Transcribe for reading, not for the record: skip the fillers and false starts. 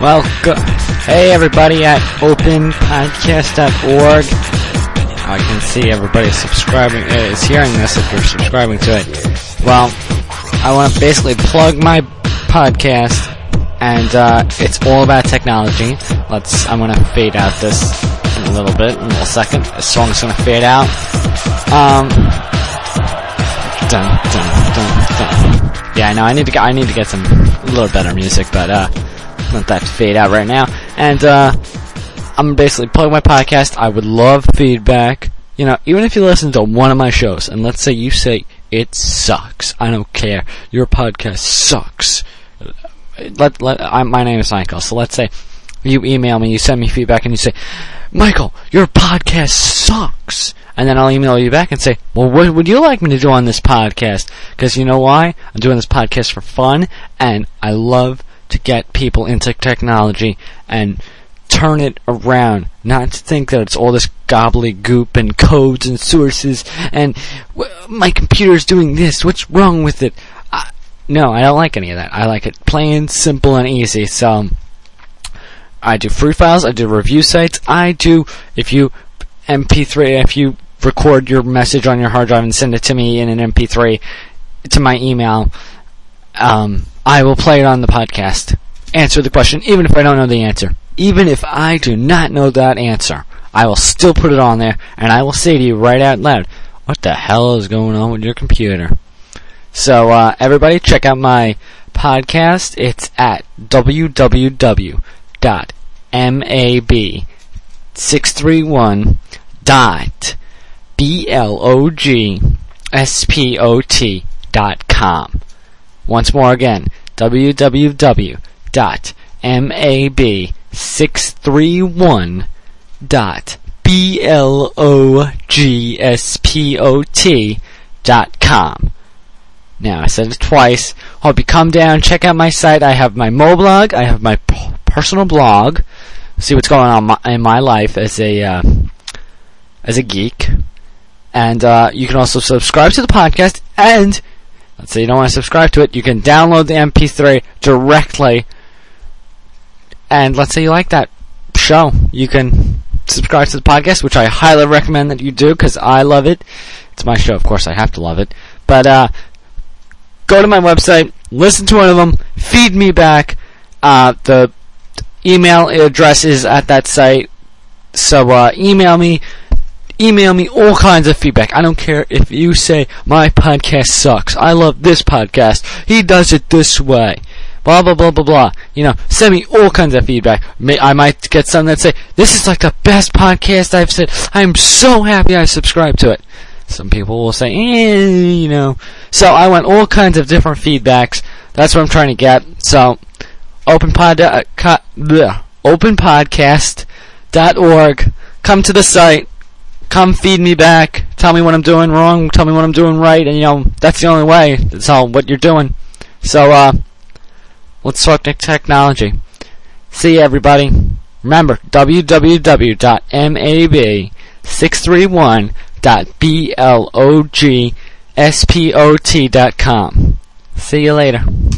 Well, hey everybody at openpodcast.org. I can see everybody subscribing, is hearing this if you're subscribing to it. Well, I want to basically plug my podcast, and it's all about technology. I'm going to fade out this in a little bit, in a little second. The song's going to fade out. Dun, dun, dun, dun. Yeah, I know, I need to get some a little better music, but let that fade out right now. And I'm basically plugging my podcast. I would love feedback. You know, even if you listen to one of my shows, and let's say you say it sucks. I don't care. Your podcast sucks. My name is Michael. So let's say you email me, you send me feedback, and you say, Michael, your podcast sucks. And then I'll email you back and say, well, what would you like me to do on this podcast? Because you know why? I'm doing this podcast for fun, and I love to get people into technology and turn it around. Not to think that it's all this gobbledygook and codes and sources and my computer's doing this. What's wrong with it? No, I don't like any of that. I like it plain, simple, and easy. So I do free files. I do review sites. If you record your message on your hard drive and send it to me in an MP3 to my email, I will play it on the podcast. Answer the question, even if I don't know the answer. Even if I do not know that answer, I will still put it on there, and I will say to you right out loud, what the hell is going on with your computer? So, everybody, check out my podcast. It's at www.mab631.blogspot.com. Once more again, www.mab631.blogspot.com. Now, I said it twice. Hope you come down, check out my site. I have my moblog, I have my personal blog. See what's going on in my life as a geek. And you can also subscribe to the podcast, and let's say you don't want to subscribe to it, you can download the MP3 directly. And let's say you like that show, you can subscribe to the podcast, which I highly recommend that you do, because I love it. It's my show, of course, I have to love it. But go to my website, listen to one of them, feed me back. The email address is at that site, so email me all kinds of feedback. I don't care if you say, my podcast sucks, I love this podcast, he does it this way, blah blah blah blah blah. You know, send me all kinds of feedback. I might get some that say, this is like the best podcast I've said, I'm so happy I subscribed to it. Some people will say, you know. So I want all kinds of different feedbacks. That's what I'm trying to get. So openpodcast.org. Come to the site. Come feed me back. Tell me what I'm doing wrong. Tell me what I'm doing right. And, you know, that's the only way. That's all what you're doing. So, let's talk technology. See you, everybody. Remember, www.mab631.blogspot.com. See you later.